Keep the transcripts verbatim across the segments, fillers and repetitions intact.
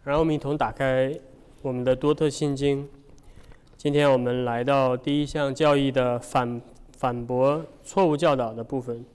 让我们一同打开我们的多特信经。今天我们来到第一项教义的反反驳错误教导的部分。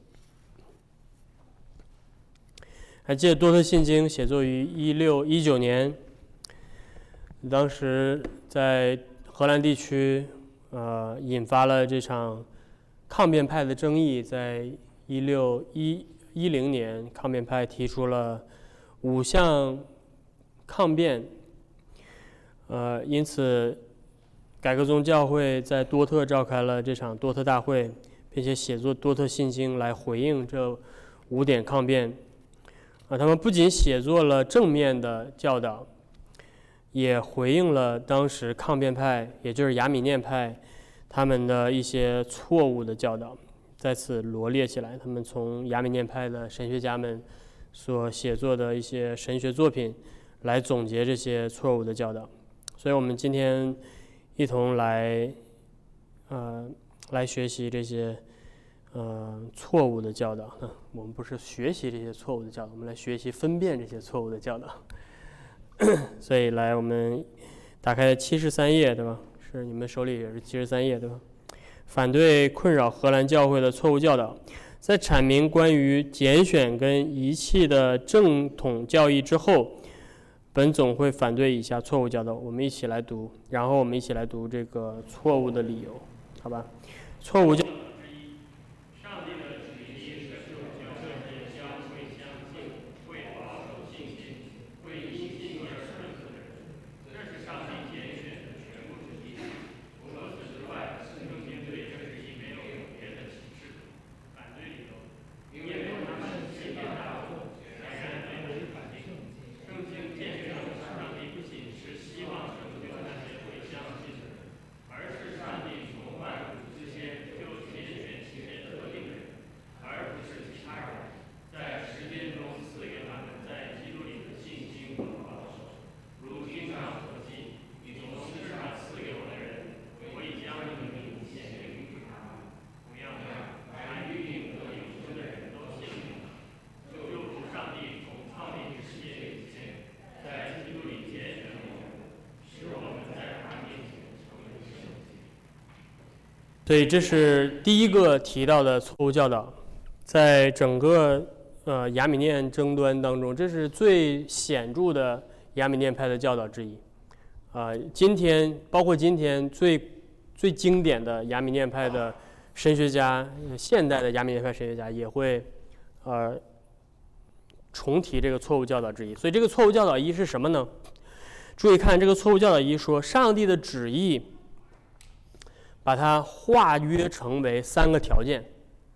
还记得多特信经写作于一六一九年，当时在荷兰地区，呃，引发了这场抗辩派的争议。在一六一一零年，抗辩派提出了五项抗辩，呃，因此改革宗教会在多特召开了这场多特大会，并且写作多特信经来回应这五点抗辩。啊，他们不仅写作了正面的教导，也回应了当时抗辩派，也就是亚米念派，他们的一些错误的教导，在此罗列起来。他们从亚米念派的神学家们所写作的一些神学作品来总结这些错误的教导。所以我们今天一同来，呃，来学习这些呃错误的教导。嗯，我们不是学习这些错误的教导，我们来学习分辨这些错误的教导。所以来，我们打开七十三页，对吧？是你们手里也是七十三页，对吧？反对困扰荷兰教会的错误教导。在阐明关于拣选跟遗弃的正统教义之后，本总会反对以下错误教导。我们一起来读，然后我们一起来读这个错误的理由，好吧？错误教导之一：上帝的旨意是救教人将会相信、会保守信心、会因信而顺服的人，这是上帝拣选的全部旨意。除了此之外，圣经对这旨意没有别的启示。反对理由：因为他们欺骗大众，全然没有反应。圣经见证上帝不仅是希望拯救那些会相信的人，而是上帝从万古之先就拣选其些特定的人，而不是其他人，在时间中赐给他们在基督里的信心和保守。如经上所记：你从世上赐给我的人，我已将你的名显明给他们。同样的，凡预定得永生的人都信了，就如上帝从创立世界以前，在基督里拣选了我们，使我们在他面前成为圣洁。所以这是第一个提到的错误教导。在整个呃亚米念争端当中，这是最显著的亚米念派的教导之一。啊、呃，今天包括今天最最经典的亚米念派的神学家，现代的亚米念派神学家也会呃重提这个错误教导之一。所以这个错误教导一是什么呢？注意看这个错误教导一说，上帝的旨意把它化约成为三个条件。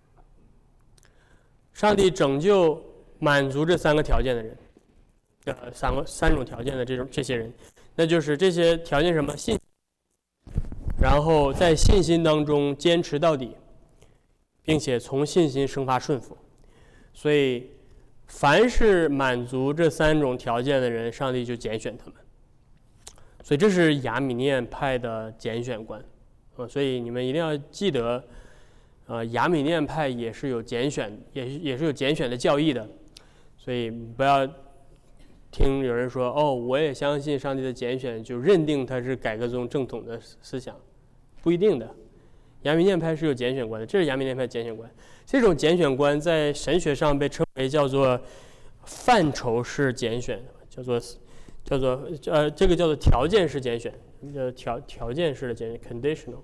上帝拯救满足这三个条件的人，呃，三个三种条件的这种这些人，那就是这些条件什么？信，然后在信心当中坚持到底，并且从信心生发顺服。所以，凡是满足这三种条件的人，上帝就拣选他们。所以这是亚米念派的拣选观，呃，所以你们一定要记得。呃，亚米念派也是有拣选，也是也是有拣选的教义的，所以不要听有人说哦，我也相信上帝的拣选，就认定它是改革宗正统的思想，不一定的。亚米念派是有拣选观的，这是亚米念派拣选观。这种拣选观在神学上被称为叫做范畴式拣选，叫做叫做呃这个叫做条件式拣选，叫条条件式的拣选 （conditional）。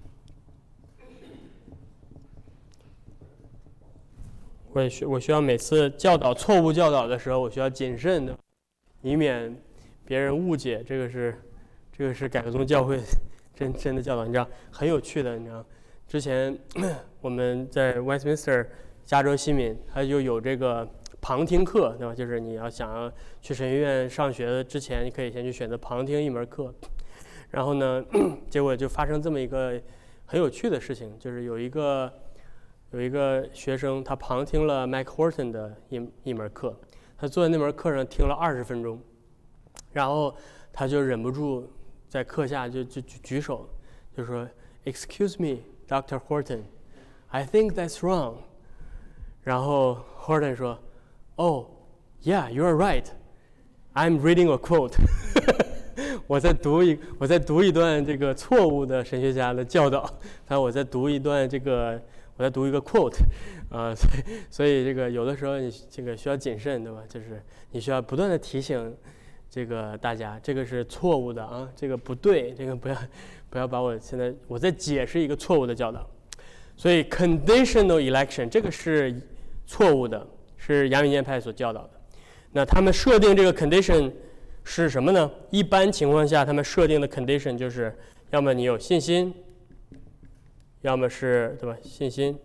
我需我需要每次教导错误教导的时候，我需要谨慎的，以免别人误解这个是这个是改革宗教会真真的教导。你知道很有趣的，你知道之前我们在 Westminster 加州西敏，它就有这个旁听课，对吧？就是你要想要去神学院上学之前，你可以先去选择旁听一门课。然后呢，结果就发生这么一个很有趣的事情，就是有一个。有一个学生，他旁听了 Mike Horton 的一一门课，他坐在那门课上听了二十分钟，然后他就忍不住在课下就就就举手，就说 "Excuse me, Doctor Horton, I think that's wrong." 然后 Horton 说 "Oh, yeah, you're right. I'm reading a quote 我在读一我在读一段这个错误的神学家的教导，他我在读一段这个我在读一个 quote 啊、呃，所以所以这个有的时候你这个需要谨慎，对吧？就是你需要不断的提醒这个大家，这个是错误的啊，这个不对，这个不要不要把我现在我在解释一个错误的教导。所以 conditional election 这个是错误的，是亚米念派所教导的。那他们设定这个 condition 是什么呢？一般情况下，他们设定的 condition 就是要么你有信心，要么是对吧？信心，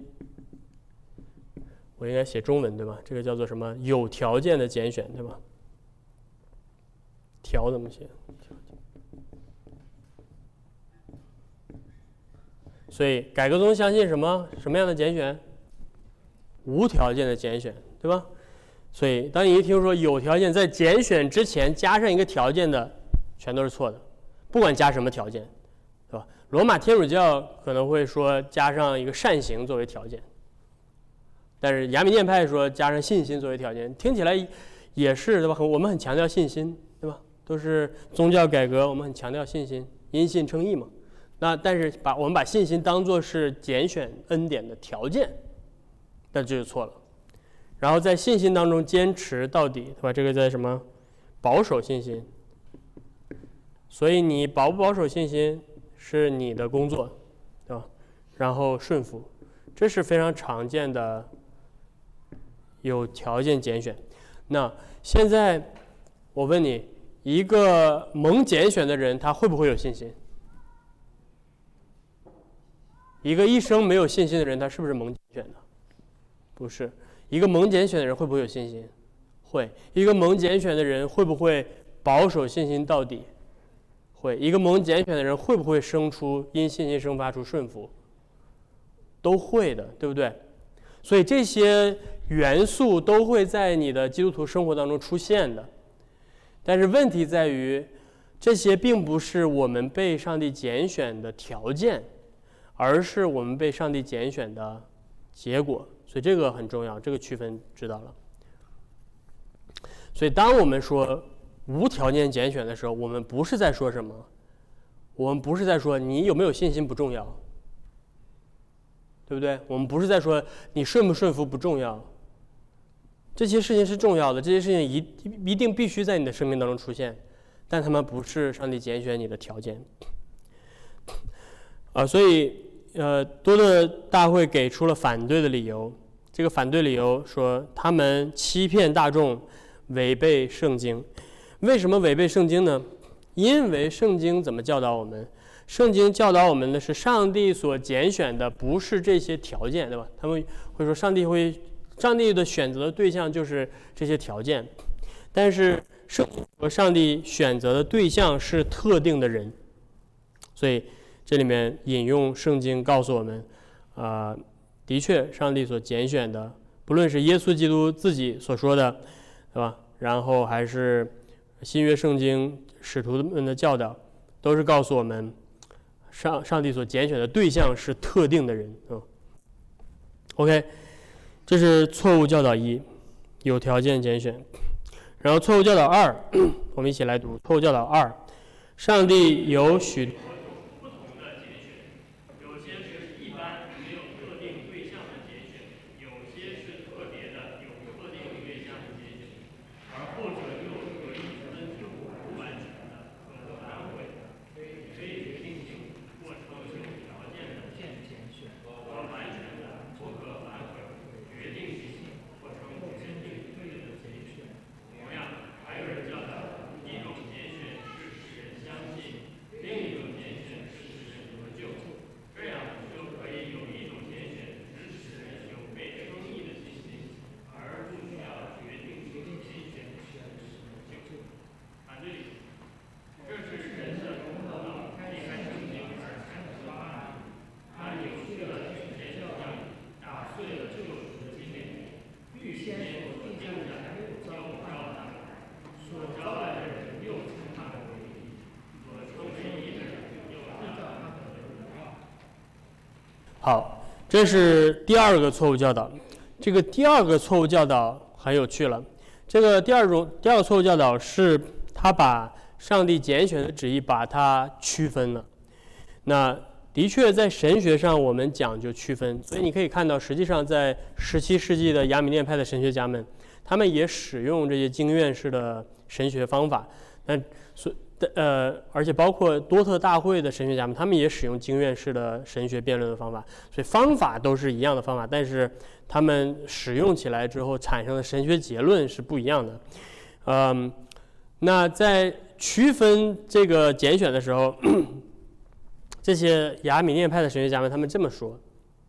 我应该写中文对吧？这个叫做什么？有条件的拣选对吧？条怎么写？所以改革宗相信什么？什么样的拣选？无条件的拣选，对吧？所以当你一听说有条件，在拣选之前加上一个条件的，全都是错的，不管加什么条件，对吧？罗马天主教可能会说加上一个善行作为条件，但是亚米念派说加上信心作为条件，听起来也是对吧？我们很强调信心，对吧？都是宗教改革，我们很强调信心，因信称义嘛。那但是把我们把信心当作是拣选恩典的条件，那这就错了。然后在信心当中坚持到底，对吧？这个在什么？保守信心。所以你保不保守信心是你的工作，对吧？然后顺服，这是非常常见的有条件拣选。那现在我问你，一个蒙拣选的人，他会不会有信心？一个一生没有信心的人，他是不是蒙拣选的？不是。一个蒙拣选的人会不会有信心？会。一个蒙拣选的人会不会保守信心到底？会。一个蒙拣选的人会不会生出因信心生发出顺服？都会的，对不对？所以这些元素都会在你的基督徒生活当中出现的。但是问题在于，这些并不是我们被上帝拣选的条件，而是我们被上帝拣选的结果。所以这个很重要，这个区分知道了。所以当我们说无条件拣选的时候，我们不是在说什么？我们不是在说你有没有信心不重要，对不对？我们不是在说你顺不顺服不重要，这些事情是重要的，这些事情一一定必须在你的生命当中出现，但他们不是上帝拣选你的条件。啊，所以。呃，多特大会给出了反对的理由。这个反对理由说，他们欺骗大众，违背圣经。为什么违背圣经呢？因为圣经怎么教导我们？圣经教导我们的是上帝所拣选的，不是这些条件，对吧？他们会说，上帝会，上帝的选择的对象就是这些条件，但是圣经和上帝选择的对象是特定的人，所以。这里面引用圣经告诉我们，啊、呃，的确，上帝所拣选的，不论是耶稣基督自己所说的，对吧？然后还是新约圣经使徒们的教导，都是告诉我们，上上帝所拣选的对象是特定的人。嗯 OK， 这是错误教导一，有条件拣选。然后错误教导二，我们一起来读错误教导二，上帝有许多。好，这是第二个错误教导。这个第二个错误教导很有趣了。 这个第二种第二个错误教导是，他把上帝拣选的旨意把它区分了。那的确在神学上我们讲究区分，所以你可以看到，实际上在十七世纪的亚米念派的神学家们，他们也使用这些经院式的神学方法。那所呃，而且包括多特大会的神学家们，他们也使用经院式的神学辩论的方法。所以方法都是一样的方法，但是他们使用起来之后产生的神学结论是不一样的。嗯，那在区分这个拣选的时候，这些亚米念派的神学家们他们这么说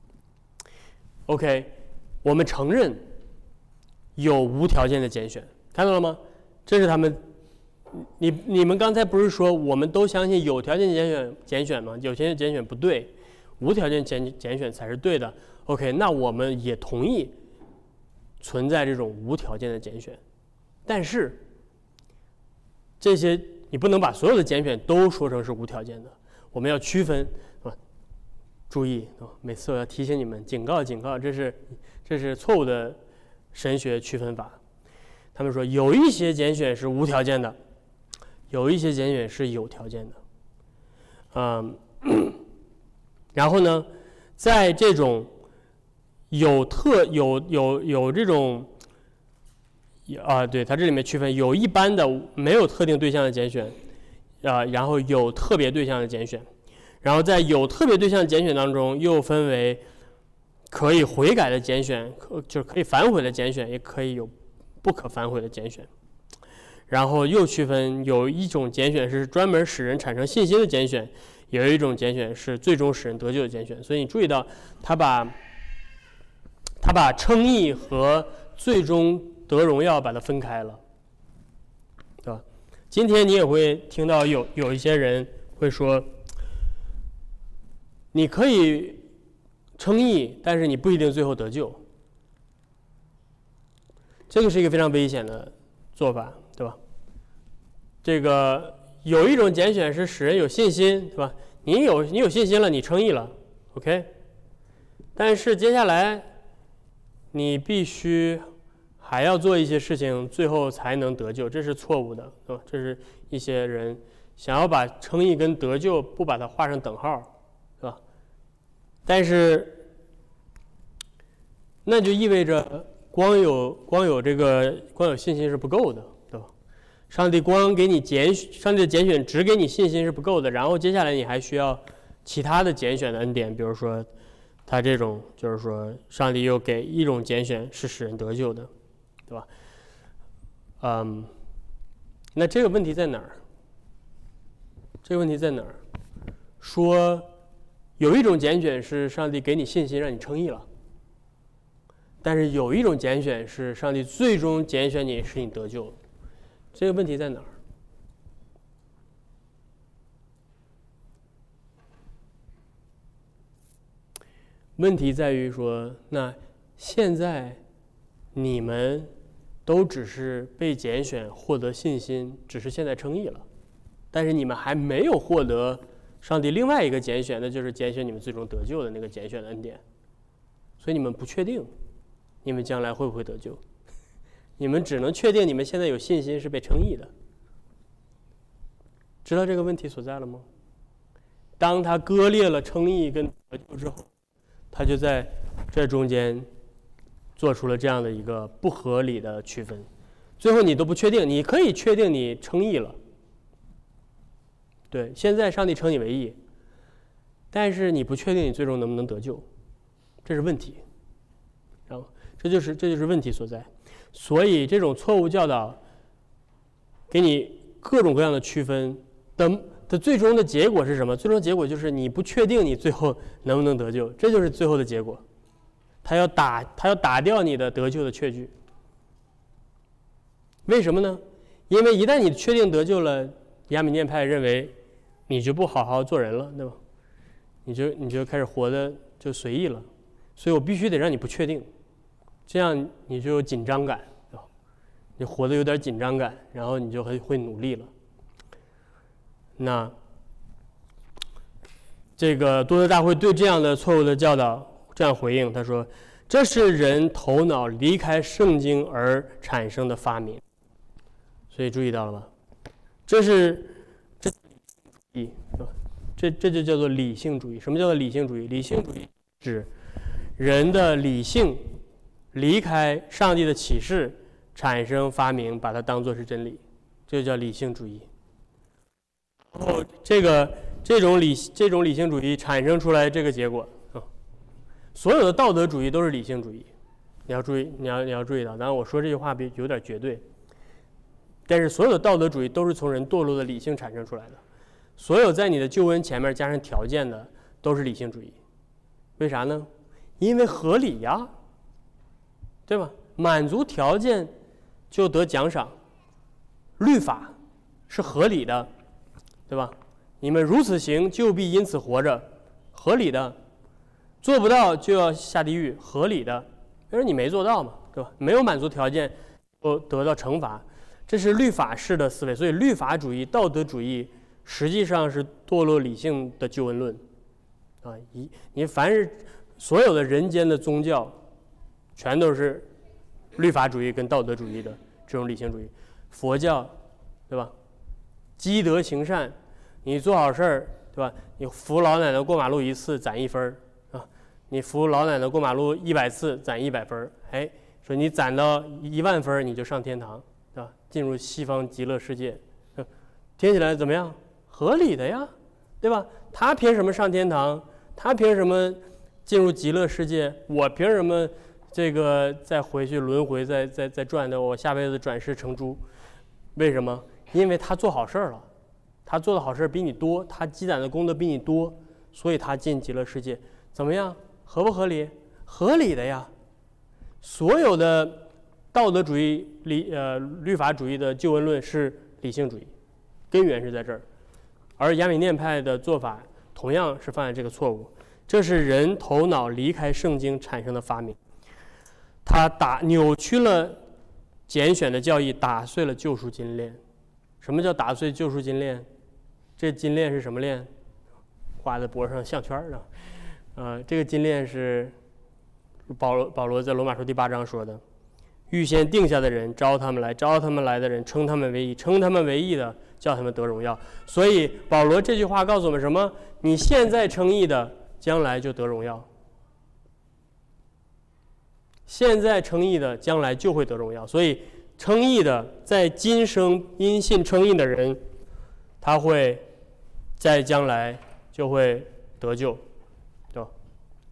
：OK， 我们承认有无条件的拣选，看到了吗？这是他们。你你们刚才不是说我们都相信有条件拣选拣选吗？有条件拣选不对，无条件拣拣选才是对的。OK， 那我们也同意存在这种无条件的拣选，但是这些你不能把所有的拣选都说成是无条件的，我们要区分啊。注意啊，每次我要提醒你们，警告警告，这是这是错误的神学区分法。他们说有一些拣选是无条件的。有一些拣选是有条件的，嗯，然后呢，在这种有特有有有这种啊，对，它这里面区分有一般的没有特定对象的拣选，啊，然后有特别对象的拣选，然后在有特别对象拣选当中又分为可以悔改的拣选，可就是可以反悔的拣选，也可以有不可反悔的拣选。然后又区分有一种拣选是专门使人产生信心的拣选，有一种拣选是最终使人得救的拣选。所以你注意到他把他把称义和最终得荣耀把它分开了，对吧？今天你也会听到有有一些人会说，你可以称义，但是你不一定最后得救。这个是一个非常危险的做法，对吧？这个有一种拣选是使人有信心，对吧？你有你有信心了，你称义了 ，OK。但是接下来你必须还要做一些事情，最后才能得救，这是错误的，对吧？这是一些人想要把称义跟得救不把它画上等号，对吧？但是那就意味着光有光有这个光有信心是不够的，对吧？上帝光给你拣上帝的拣选只给你信心是不够的，然后接下来你还需要其他的拣选的恩典，比如说他这种就是说上帝又给一种拣选是使人得救的，对吧？嗯，那这个问题在哪儿？这个问题在哪儿？说有一种拣选是上帝给你信心让你称义了，但是有一种拣选是上帝最终拣选你使你得救，这个问题在哪儿？问题在于说，那现在你们都只是被拣选获得信心，只是现在称义了，但是你们还没有获得上帝另外一个拣选，那就是拣选你们最终得救的那个拣选的恩典，所以你们不确定你们将来会不会得救，你们只能确定你们现在有信心是被称义的。知道这个问题所在了吗？当他割裂了称义跟得救之后，他就在这中间做出了这样的一个不合理的区分，最后你都不确定，你可以确定你称义了，对，现在上帝称你为义，但是你不确定你最终能不能得救，这是问题，然后这就是这就是问题所在。所以这种错误教导给你各种各样的区分的的最终的结果是什么？最终结果就是你不确定你最后能不能得救，这就是最后的结果。他要打他要打掉你的得救的确据。为什么呢？因为一旦你确定得救了，亚米念派认为你就不好好做人了，对吧？你就你就开始活的就随意了，所以我必须得让你不确定，这样你就有紧张感，对吧？你活得有点紧张感，然后你就会会努力了。那这个多德大会对这样的错误的教导这样回应，他说： 这是人头脑离开圣经而产生的发明。所以注意到了吧？这是这这这就叫做理性主义。什么叫做理性主义？理性主义指人的理性离开上帝的启示，产生发明，把它当作是真理，这就叫理性主义。然后这个这种理这种理性主义产生出来这个结果啊，所有的道德主义都是理性主义。你要注意，你要你要注意到，当然我说这句话比有点绝对，但是所有的道德主义都是从人堕落的理性产生出来的。所有在你的救恩前面加上条件的都是理性主义。为啥呢？因为合理呀，对吧？满足条件就得奖赏，律法是合理的，对吧？你们如此行，就必因此活着，合理的；做不到就要下地狱，合理的。因为你没做到嘛，对吧？没有满足条件，就得到惩罚，这是律法式的思维。所以，律法主义、道德主义实际上是堕落理性的救恩论啊！一你凡是所有的人间的宗教，全都是律法主义跟道德主义的这种理性主义。佛教，对吧？积德行善，你做好事儿，对吧？你扶老奶奶过马路一次攒一分啊，你扶老奶奶过马路一百次攒一百分，哎，说你攒到一万分你就上天堂，对吧？进入西方极乐世界，听起来怎么样？合理的呀，对吧？他凭什么上天堂？他凭什么进入极乐世界？我凭什么这个再回去轮回，再再再转的？我下辈子转世成猪？为什么？因为他做好事了，他做的好事比你多，他积攒的功德比你多，所以他进极乐世界。怎么样？合不合理？合理的呀。所有的道德主义、理呃律法主义的救恩论是理性主义，根源是在这儿。而亚美念派的做法同样是犯了这个错误，这是人头脑离开圣经产生的发明。他打扭曲了拣选的教义，打碎了救赎金链。什么叫打碎救赎金链？这金链是什么链？挂在脖上项圈的。呃，这个金链是保罗保罗在罗马书第八章说的，预先定下的人招他们来，招他们来的人称他们为义，称他们为义的叫他们得荣耀。所以保罗这句话告诉我们什么？你现在称义的，将来就得荣耀。现在称义的，将来就会得荣耀。所以称义的，在今生因信称义的人，他会在将来就会得救，对吧？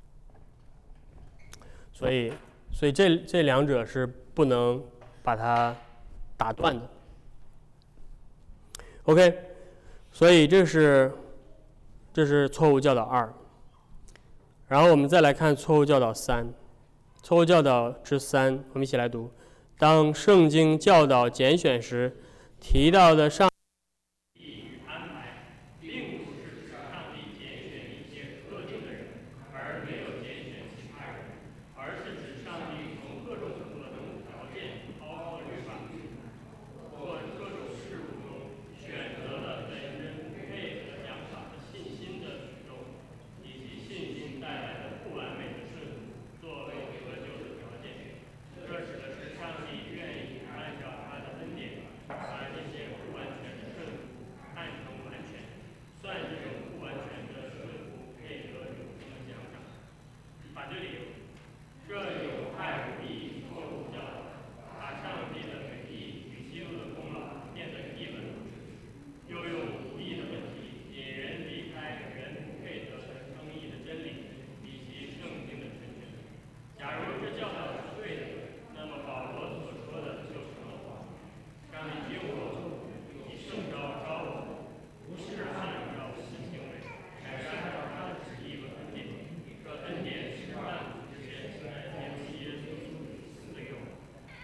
所以，所以这这两者是不能把它打断的。OK， 所以这是这是错误教导二。然后我们再来看错误教导三。错误教导之三，我们一起来读。当圣经教导拣选时提到的上帝与安排，并不是上帝拣选一些特定的人，而没有拣选其他人，而是指上帝从各种可能条件，包括律法或各种事物中选择了本人配合奖赏的信心的举动，以及信心带来的不完美的顺服作为得救的条件。这指的是上帝愿意按照他的恩典，把这些不完全的顺服看成完全，算这种不完全的顺服配得永生的奖赏。反对理由：这有害无益错误教导，把上帝的美意与基督的功劳变得一文不值，又用无益的问题引人离开人配得的称义的真理以及圣经的真确。假如这教导是对的，那么保罗所说的就成了谎。上帝救我，以圣召召我，不是按照我的行为，乃是按照他的旨意和恩典。这恩典是万古之前在基督耶稣里赐给我。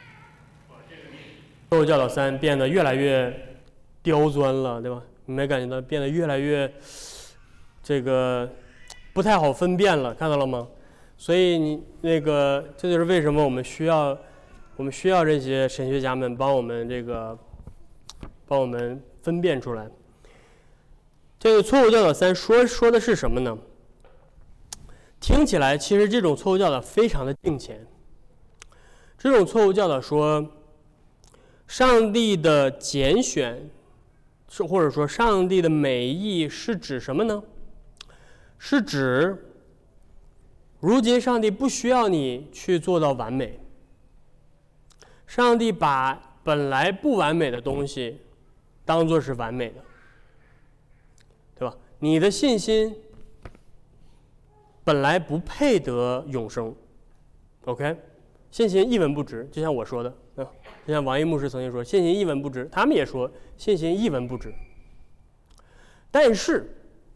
错误教导三变得越来越刁钻了，对吧？你没感觉到变得越来越这个不太好分辨了，看到了吗？所以你那个，这就是为什么我们需要，我们需要这些神学家们帮我们这个，帮我们分辨出来。这个错误教导三说说的是什么呢？ 听起来其实这种错误教导非常的敬虔。这种错误教导说，上帝的拣选，是或者说上帝的美意是指什么呢？是指如今上帝不需要你去做到完美，上帝把本来不完美的东西当作是完美的，对吧？你的信心本来不配得永生 ，OK？ 信心一文不值，就像我说的啊，就像王一牧师曾经说，信心一文不值，他们也说信心一文不值。但是，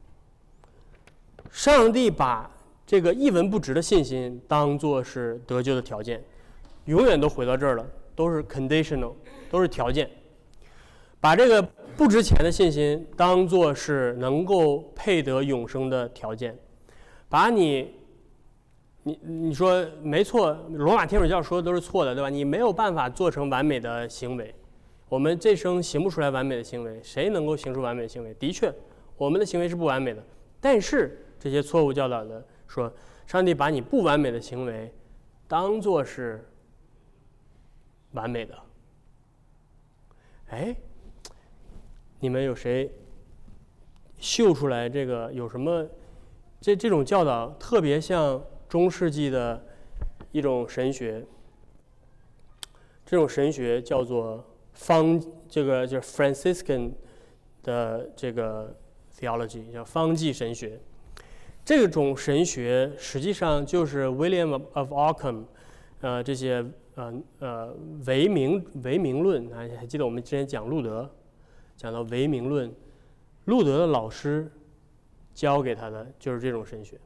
上帝把这个一文不值的信心当作是得救的条件，永远都回到这儿了，都是 conditional， 都是条件。把这个不值钱的信心当作是能够配得永生的条件，把你，你你说没错，罗马天主教说的都是错的，对吧？你没有办法做成完美的行为，我们这生行不出来完美的行为，谁能够行出完美的行为？的确，我们的行为是不完美的，但是这些错误教导的说，上帝把你不完美的行为当作是完美的。哎，你们有谁秀出来这个有什么？这这种教导特别像中世纪的一种神学，这种神学叫做方，这个就是 Franciscan 的这个 theology， 叫方济神学。这种神学实际上就是 William of Ockham， 呃，这些呃呃唯名唯名论，还还记得我们之前讲路德，讲到唯名论，路德的老师教给他的就是这种神学，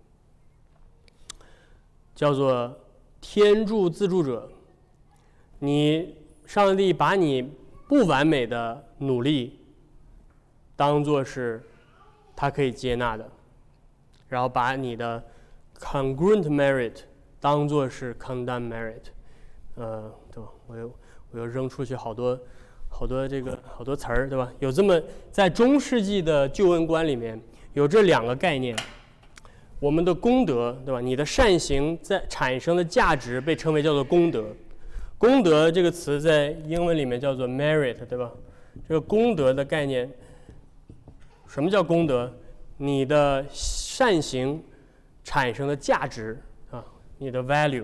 叫做天助自助者。你上帝把你不完美的努力当作是他可以接纳的，然后把你的 congruent merit 当作是 condemned merit， 呃，对吧？我又我又扔出去好多好多这个好多词儿，对吧？有这么在中世纪的救恩观里面有这两个概念，我们的功德，对吧？你的善行在产生的价值被称为叫做功德。功德这个词在英文里面叫做 merit， 对吧？这个功德的概念，什么叫功德？你的善行产生的价值啊，你的 value，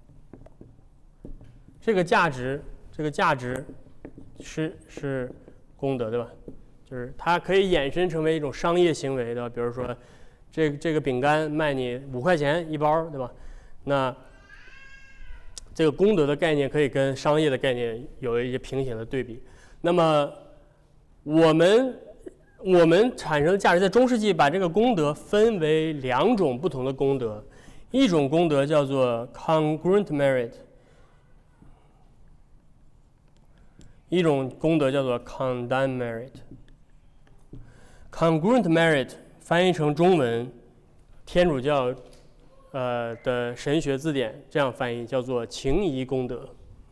这个价值，这个价值是是功德，对吧？就是它可以衍生成为一种商业行为的，比如说，这这个饼干卖你五块钱一包，对吧？那这个功德的概念可以跟商业的概念有一些平行的对比。那么我们我们产生的价值，在中世纪把这个功德分为两种不同的功德，一种功德叫做 congruent merit， 一种功德叫做 condemned merit。congruent merit 翻译成中文，天主教呃的神学字典这样翻译，叫做情谊功德。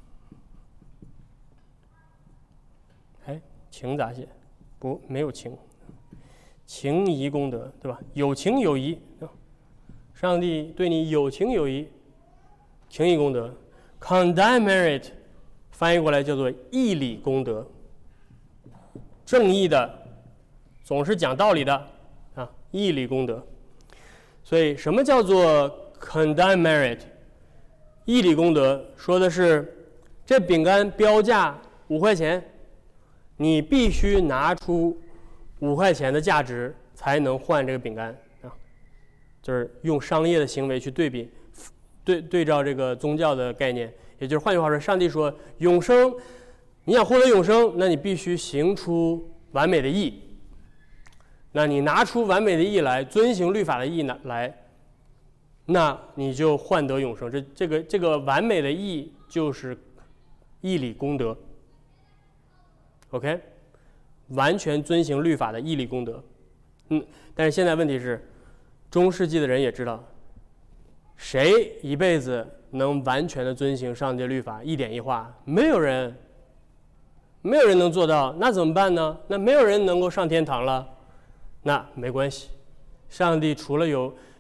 哎，情咋写？不，没有情。情谊功德，对吧？有情有义，上帝对你有情有义，情谊功德。condemned merit 翻译过来叫做义理功德，正义的，总是讲道理的啊，义理功德。所以什么叫做 condemned merit？ 义理功德说的是，这饼干标价五块钱，你必须拿出五块钱的价值才能换这个饼干啊，就是用商业的行为去对比，对对照这个宗教的概念，也就是换句话说，上帝说永生，你想获得永生，那你必须行出完美的义。那你拿出完美的义来，遵行律法的义来，那你就换得永生。这这个这个完美的义就是义理功德。OK， 完全遵行律法的义理功德。嗯，但是现在问题是，中世纪的人也知道，谁一辈子能完全的遵行上帝律法一点一画？没有人，没有人能做到。那怎么办呢？那没有人能够上天堂了。那没关系，上帝除了有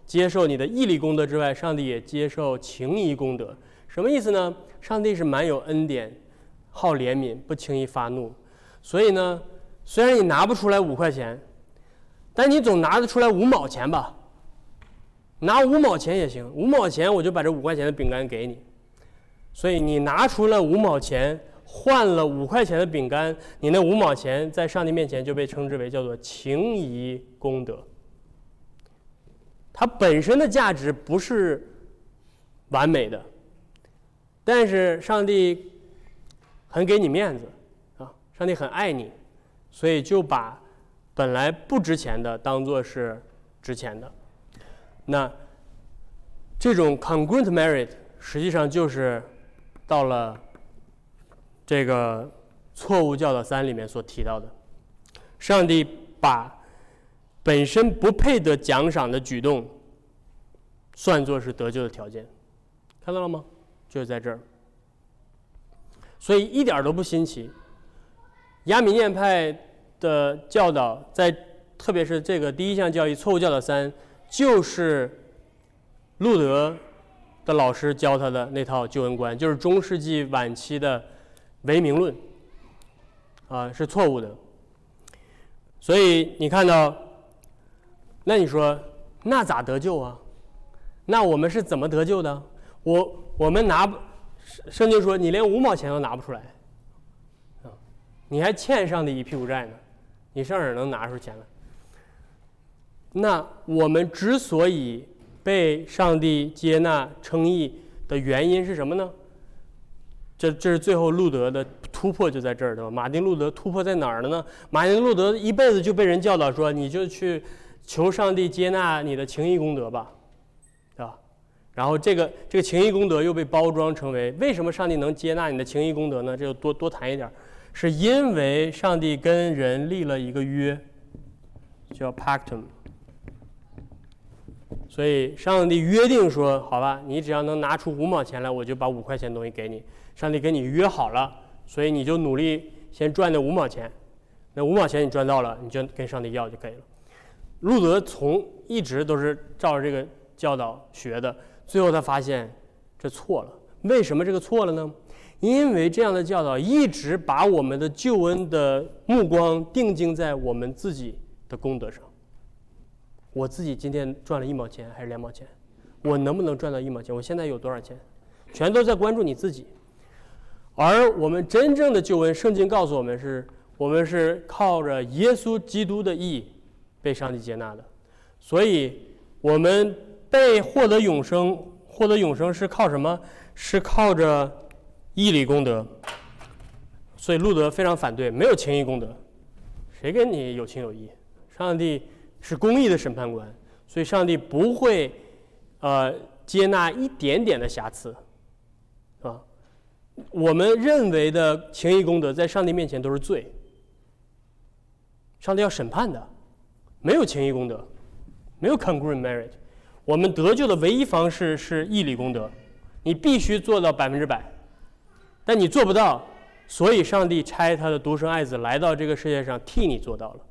接受你的义理功德之外，上帝也接受情谊功德。什么意思呢？上帝是满有恩典，好怜悯，不轻易发怒。所以呢，虽然你拿不出来五块钱，但你总拿得出来五毛钱吧？拿五毛钱也行，五毛钱我就把这五块钱的饼干给你。所以你拿出了五毛钱，换了五块钱的饼干，你那五毛钱在上帝面前就被称之为叫做情谊功德。它本身的价值不是完美的，但是上帝很给你面子啊，上帝很爱你，所以就把本来不值钱的当作是值钱的。那这种 congruent merit 实际上就是到了这个错误教导三里面所提到的，上帝把本身不配得奖赏的举动算作是得救的条件，看到了吗？就是在这儿。所以一点都不新奇。亚米念派的教导，在特别是这个第一项教义错误教导三，就是路德的老师教他的那套救恩观，就是中世纪晚期的唯名论啊，是错误的。所以你看到，那你说那咋得救啊？那我们是怎么得救的？我我们拿圣经说你连五毛钱都拿不出来啊，你还欠上帝一屁股债呢，你上哪儿能拿出钱来？那我们之所以被上帝接纳称义的原因是什么呢？这这是最后路德的突破就在这儿，对吧？马丁路德突破在哪儿了呢？马丁路德一辈子就被人教导说，你就去求上帝接纳你的情义功德吧，对吧？然后这个这个情义功德又被包装成为为什么上帝能接纳你的情义功德呢？这就多多谈一点，是因为上帝跟人立了一个约，叫 pactum。所以上帝约定说，好吧，你只要能拿出五毛钱来，我就把五块钱东西给你。上帝跟你约好了，所以你就努力先赚那五毛钱，那五毛钱你赚到了，你就跟上帝要就可以了。路德从一直都是照着这个教导学的，最后他发现这错了。为什么这个错了呢？因为这样的教导一直把我们的救恩的目光定睛在我们自己的功德上。我自己今天赚了一毛钱还是两毛钱？我能不能赚到一毛钱？我现在有多少钱？全都在关注你自己。而我们真正的救恩，圣经告诉我们是，我们是靠着耶稣基督的义被上帝接纳的。所以，我们被获得永生，获得永生是靠什么？是靠着义理功德。所以路德非常反对，没有情义功德，谁跟你有情有义？上帝是公义的审判官，所以上帝不会呃接纳一点点的瑕疵，啊，我们认为的情义功德在上帝面前都是罪，上帝要审判的，没有情义功德，没有 congruent merit。我们得救的唯一方式是义理功德，你必须做到百分之百，但你做不到，所以上帝差他的独生爱子来到这个世界上替你做到了。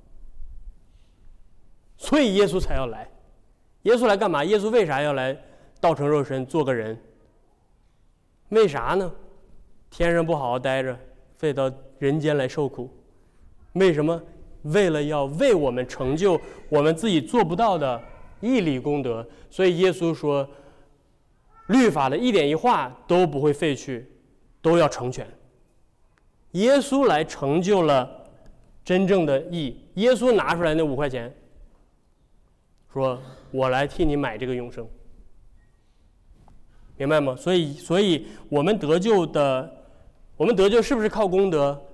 所以耶稣才要来。耶稣来干嘛？耶稣为啥要来道成肉身做个人？为啥呢？天上不好好待着，非得到人间来受苦。为什么？为了要为我们成就我们自己做不到的义理功德。所以耶稣说，律法的一点一画都不会废去，都要成全。耶稣来成就了真正的义。耶稣拿出来那五块钱，说我来替你买这个永生，明白吗？所以所以我们得救的，我们得救是不是靠功德？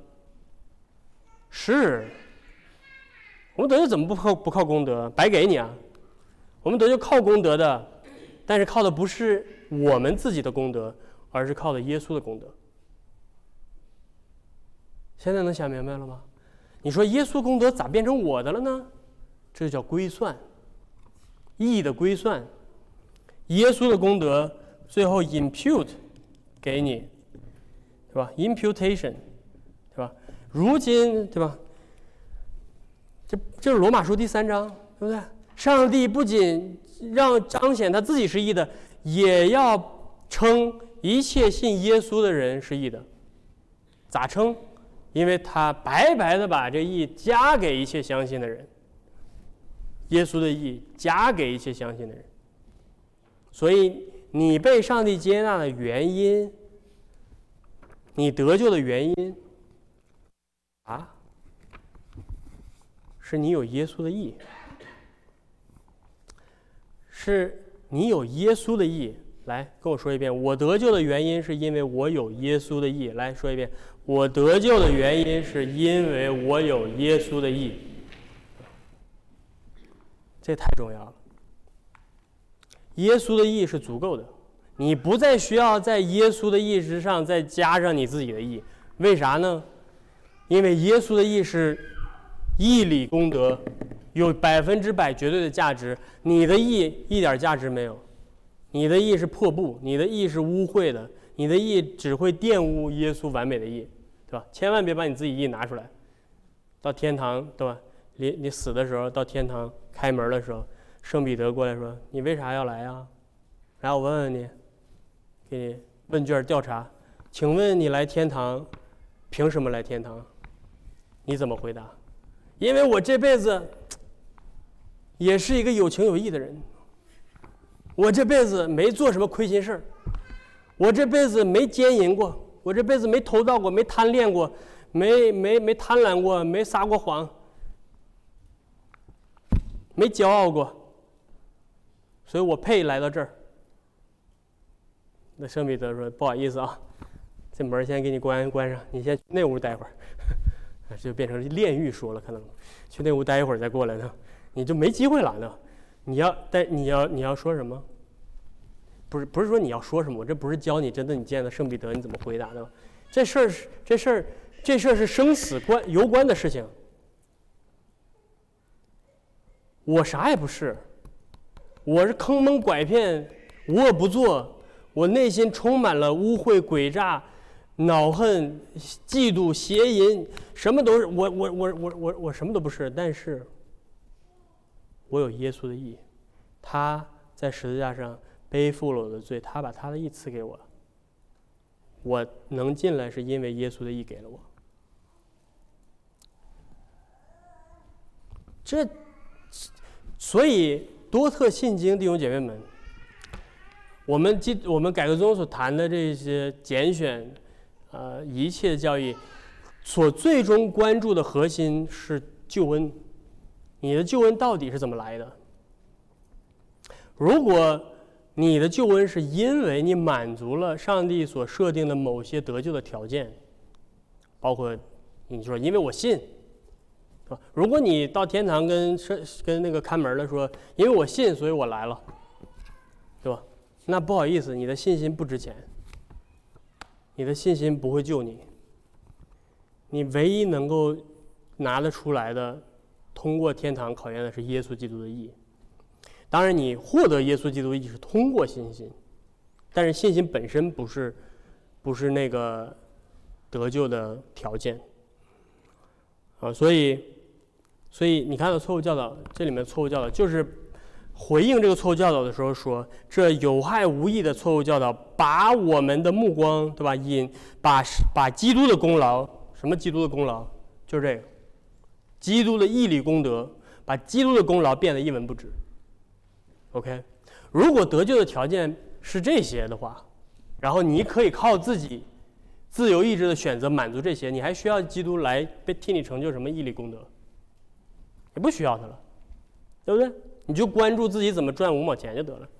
是。我们得救怎么不靠不靠功德？白给你啊！我们得救靠功德的，但是靠的不是我们自己的功德，而是靠的耶稣的功德。现在能想明白了吗？你说耶稣功德咋变成我的了呢？这就叫归算。义的归算，耶稣的功德最后 impute 给你，对吧 ？imputation， 对吧？如今，对吧？这这是罗马书第三章，对不对？ 上帝不仅让彰显他自己是义的，也要称一切信耶稣的人是义的。咋称？因为他白白的把这义加给一切相信的人，耶稣的义加给一切相信的人。所以你被上帝接纳的原因，你得救的原因啊，是你有耶稣的义，是你有耶稣的义。来跟我说一遍，我得救的原因是因为我有耶稣的义。来说一遍，我得救的原因是因为我有耶稣的义。这太重要了，耶稣的义是足够的，你不再需要在耶稣的义之上再加上你自己的义。为啥呢？因为耶稣的义是义理公德，有百分之百绝对的价值，你的义一点价值没有。你的义是破布，你的义是污秽的，你的义只会玷污耶稣完美的义，对吧？千万别把你自己义拿出来，到天堂，对吧？你你死的时候到天堂开门的时候，圣彼得过来说：“你为啥要来啊？”然后我问问你，给你问卷调查，请问你来天堂，凭什么来天堂？你怎么回答？因为我这辈子也是一个有情有义的人。我这辈子没做什么亏心事儿，我这辈子没奸淫过，我这辈子没偷盗过，没贪恋过，没没没贪婪过，没撒过谎，没骄傲过，所以我配来到这儿。那圣彼得说：“不好意思啊，这门先给你关关上，你先去那屋待会儿。”就变成炼狱说了，可能去那屋待一会儿再过来呢，你就没机会了呢。你要但你要你要说什么？不是不是说你要说什么，我这不是教你真的你见到圣彼得你怎么回答的。这事儿是这事儿这事儿是生死关攸关的事情。我啥也不是，我是坑蒙拐骗，无恶不作，我内心充满了污秽诡诈、恼恨、嫉妒、邪淫，什么都是我我我我我我什么都不是，但是。我有耶稣的义，他在十字架上背负了我的罪，他把他的义赐给我，我能进来是因为耶稣的义给了我。这，所以多特信经弟兄姐妹们，我们今我们改革宗所谈的这些拣选，呃，一切的教义，所最终关注的核心是救恩。你的救恩到底是怎么来的？如果你的救恩是因为你满足了上帝所设定的某些得救的条件，包括你说因为我信，是吧？如果你到天堂跟跟那个看门的说，因为我信，所以我来了，对吧？那不好意思，你的信心不值钱，你的信心不会救你。你唯一能够拿得出来的。通过天堂考验的是耶稣基督的义，当然你获得耶稣基督的义是通过信心，但是信心本身不是不是那个得救的条件啊，所以所以你看到错误教导，这里面错误教导就是回应这个错误教导的时候说，这有害无益的错误教导把我们的目光，对吧？引把把基督的功劳，什么基督的功劳，就是这个。基督的义理公德，把基督的功劳变得一文不值。OK， 如果得救的条件是这些的话，然后你可以靠自己自由意志的选择满足这些，你还需要基督来替你成就什么义理公德？也不需要他了，对不对？你就关注自己怎么赚五毛钱就得了。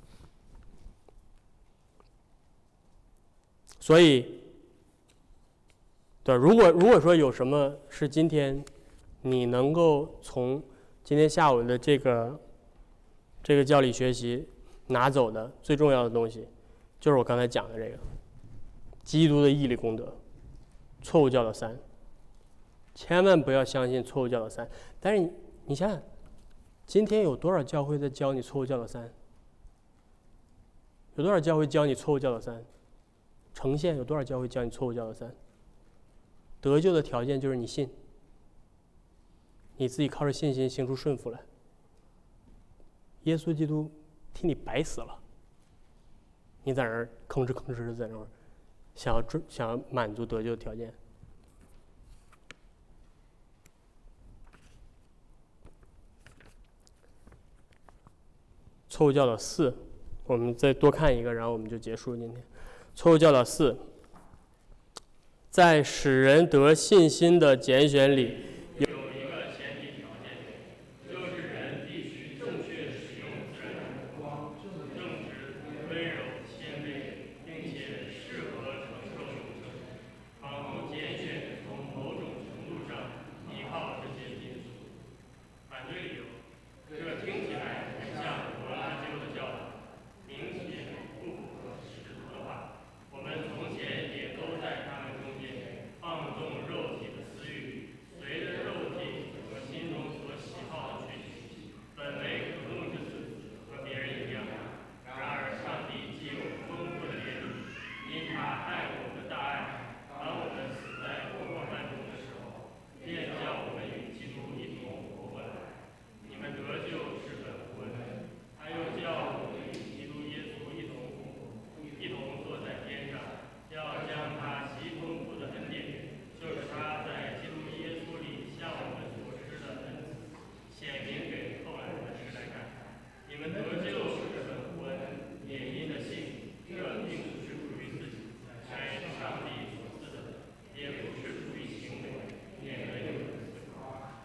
所以，对，如果如果说有什么是今天。你能够从今天下午的这个这个教理学习拿走的最重要的东西，就是我刚才讲的这个基督的义理公德。错误教导三，千万不要相信错误教导三。但是你你想想，今天有多少教会在教你错误教导三？有多少教会教你错误教导三？呈现有多少教会教你错误教导三？得救的条件就是你信。你自己靠着信心行出顺服来， 耶稣基督替你白死了，你在那儿吭哧吭哧的在那儿想要想要满足得救的条件。错误教导四，我们再多看一个，然后我们就结束今天。错误教导四，在使人得信心的拣选里，有一个前提条件，就是人必须正确使用自然的光，正直、温柔、谦卑，并且适合承受永生。仿佛拣选从某种程度上依靠这些因素。反对理由，这听起来很像罗拉鸠的教导，明显不符合使徒的话。我们从前也都在他们中间放纵肉体的私欲，随着肉体和心中所喜好的去行，本为可怒之子，和别人一样。然而上帝既有丰富的怜悯，因他爱我们的大爱，当我们死在过犯中的时候，便叫我们与基督一同活过来。你们得救是本乎恩，他又叫我们与基督耶稣一同一同坐在天上，要将他极丰富的恩典，就是他在基督耶稣里向我们所施的恩赐，显明给后来的世代看。你们得救是本乎恩，也因着信，这并不是出于自己，乃是上帝所赐的，也不是出于行为，免得有人自夸。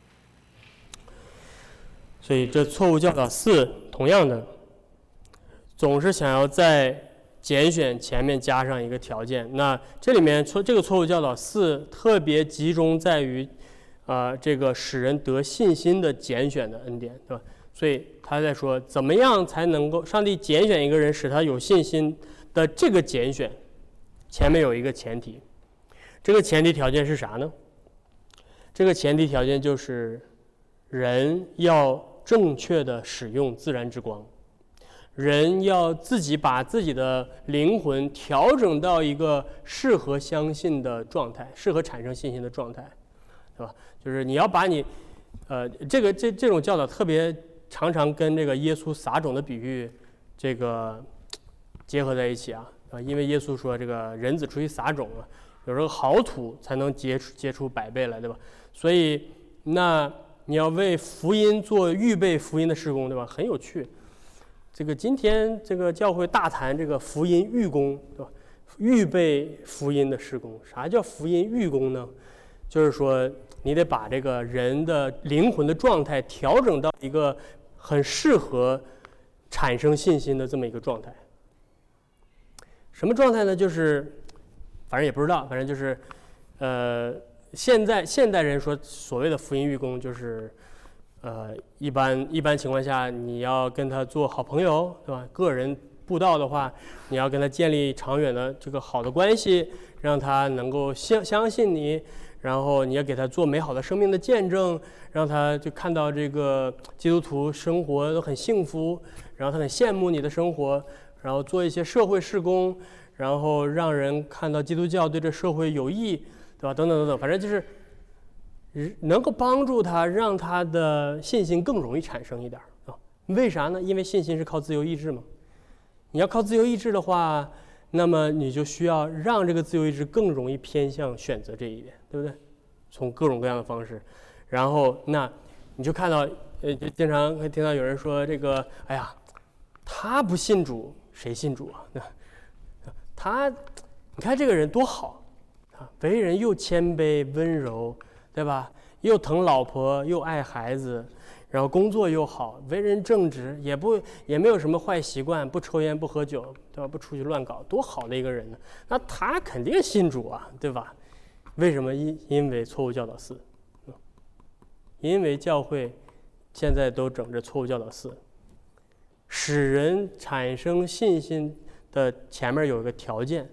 所以这错误教导四，同样的，总是想要在拣选前面加上一个条件。那这里面错这个错误教导四特别集中在于，啊、呃，这个使人得信心的拣选的恩典，对吧？所以他在说，怎么样才能够上帝拣选一个人，使他有信心的这个拣选，前面有一个前提，这个前提条件是啥呢？这个前提条件就是人要正确的使用自然之光。人要自己把自己的灵魂调整到一个适合相信的状态，适合产生信心的状态，对吧？就是你要把你，呃，这个这这种教导特别常常跟这个耶稣撒种的比喻，这个结合在一起啊啊，因为耶稣说这个人子出去撒种啊，有时候好土才能结出结出百倍来，对吧？所以那你要为福音做预备福音的事工，对吧？很有趣。这个今天这个教会大谈这个福音预工，对吧？预备福音的事工，啥叫福音预工呢？就是说你得把这个人的灵魂的状态调整到一个很适合产生信心的这么一个状态。什么状态呢？就是反正也不知道，反正就是呃，现在现代人说所谓的福音预工就是。呃，一般一般情况下，你要跟他做好朋友，对吧？个人布道的话，你要跟他建立长远的这个好的关系，让他能够相相信你，然后你要给他做美好的生命的见证，让他就看到这个基督徒生活都很幸福，然后他很羡慕你的生活，然后做一些社会事工，然后让人看到基督教对这社会有益，对吧？等等等等，反正就是。能够帮助他，让他的信心更容易产生一点啊？为啥呢？因为信心是靠自由意志嘛。你要靠自由意志的话，那么你就需要让这个自由意志更容易偏向选择这一点，对不对？从各种各样的方式，然后那你就看到，呃，就经常会听到有人说这个，哎呀，他不信主，谁信主啊？他，你看这个人多好啊，为人又谦卑温柔。对吧？又疼老婆，又爱孩子，然后工作又好，为人正直，也不也没有什么坏习惯，不抽烟不喝酒，对吧？不出去乱搞，多好的一个人呢！那他肯定信主啊，对吧？为什么？因因为错误教导四，因为教会现在都整着错误教导四，使人产生信心的前面有一个条件。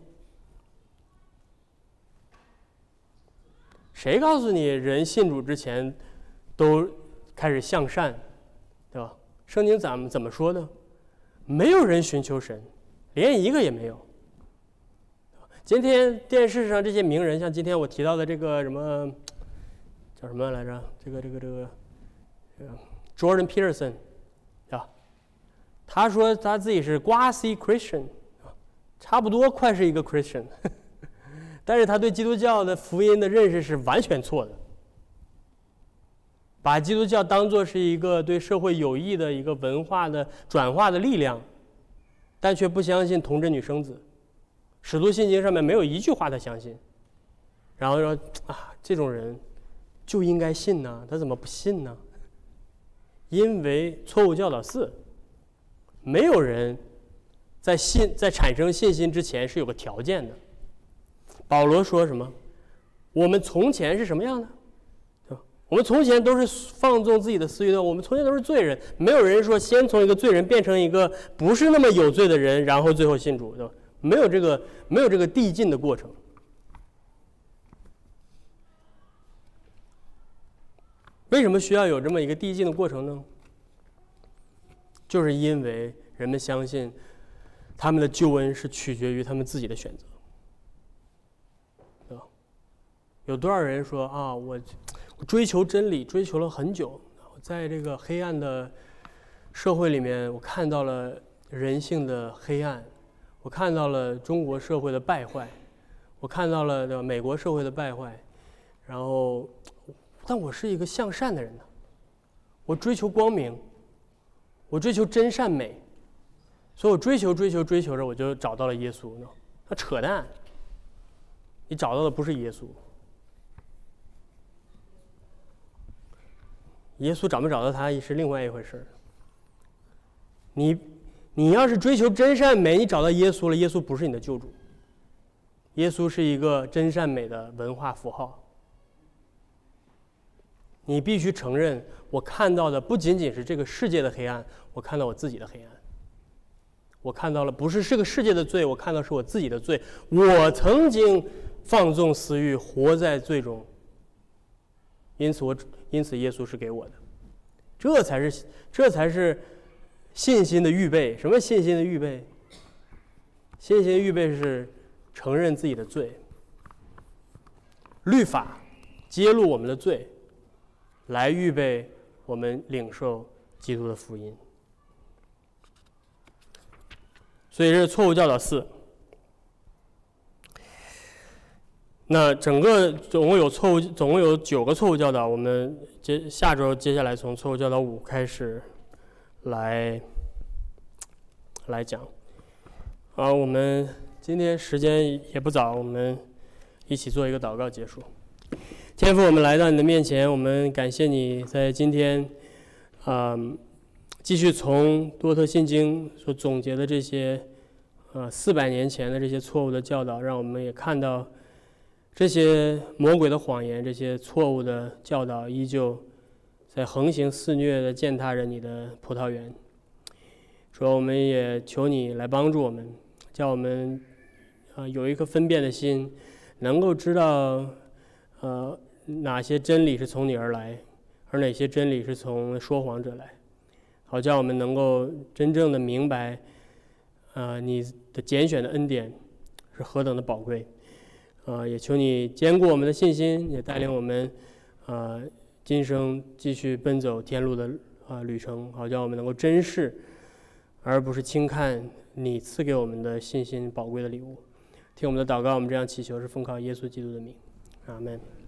谁告诉你人信主之前都开始向善，对吧？圣经怎么怎么说的？没有人寻求神，连一个也没有。今天电视上这些名人，像今天我提到的这个什么叫什么来着？这个这个这个，这个 Jordan Peterson， 啊， 他说他自己是 quasi Christian， 差不多快是一个 Christian， 但是他对基督教的福音的认识是完全错的，把基督教当作是一个对社会有益的一个文化的转化的力量，但却不相信童贞女生子。使徒信经上面没有一句话他相信，然后说啊，这种人就应该信呢，他怎么不信呢？因为错误教导四，没有人在信在产生信心之前是有个条件的。保罗说什么？我们从前是什么样的？对吧？我们从前都是放纵自己的私欲的，我们从前都是罪人。没有人说先从一个罪人变成一个不是那么有罪的人，然后最后信主，对吧？没有这个没有这个递进的过程。为什么需要有这么一个递进的过程呢？就是因为人们相信他们的救恩是取决于他们自己的选择，对吧？有多少人说啊，我我追求真理追求了很久，在这个黑暗的社会里面，我看到了人性的黑暗，我看到了中国社会的败坏，我看到了对吧美国社会的败坏，然后但我是一个向善的人呢，我追求光明，我追求真善美，所以我追求追求追求着，我就找到了耶稣呢。那扯淡，你找到的不是耶稣，耶稣找没找到他是另外一回事。你你要是追求真善美，你找到耶稣了，耶稣不是你的救主，耶稣是一个真善美的文化符号。你必须承认，我看到的不仅仅是这个世界的黑暗，我看到我自己的黑暗。我看到了不是这个世界的罪，我看到是我自己的罪。我曾经放纵私欲，活在罪中，因此我因此耶稣是给我的。这才是这才是信心的预备。什么信心的预备？信心的预备是承认自己的罪。律法揭露我们的罪，来预备我们领受基督的福音。所以这是错误教导四。那整个总共有错误，总共有九个错误教导。我们接下周接下来从错误教导五开始来来讲。啊，我们今天时间也不早，我们一起做一个祷告结束。天父，我们来到你的面前，我们感谢你在今天，啊、呃，继续从多特信经所总结的这些，呃，四百年前的这些错误的教导，让我们也看到这些魔鬼的谎言，这些错误的教导依旧在横行肆虐的践踏着你的葡萄园。主，我们也求你来帮助我们，叫我们啊、呃、有一颗分辨的心，能够知道。呃，哪些真理是从你而来，而哪些真理是从说谎者来，好叫我们能够真正的明白，呃，你的拣选的恩典是何等的宝贵。呃，也求你坚固我们的信心，也带领我们，呃，今生继续奔走天路的啊、呃、旅程，好叫我们能够珍视，而不是轻看你赐给我们的信心宝贵的礼物。听我们的祷告，我们这样祈求是奉靠耶稣基督的名。阿们。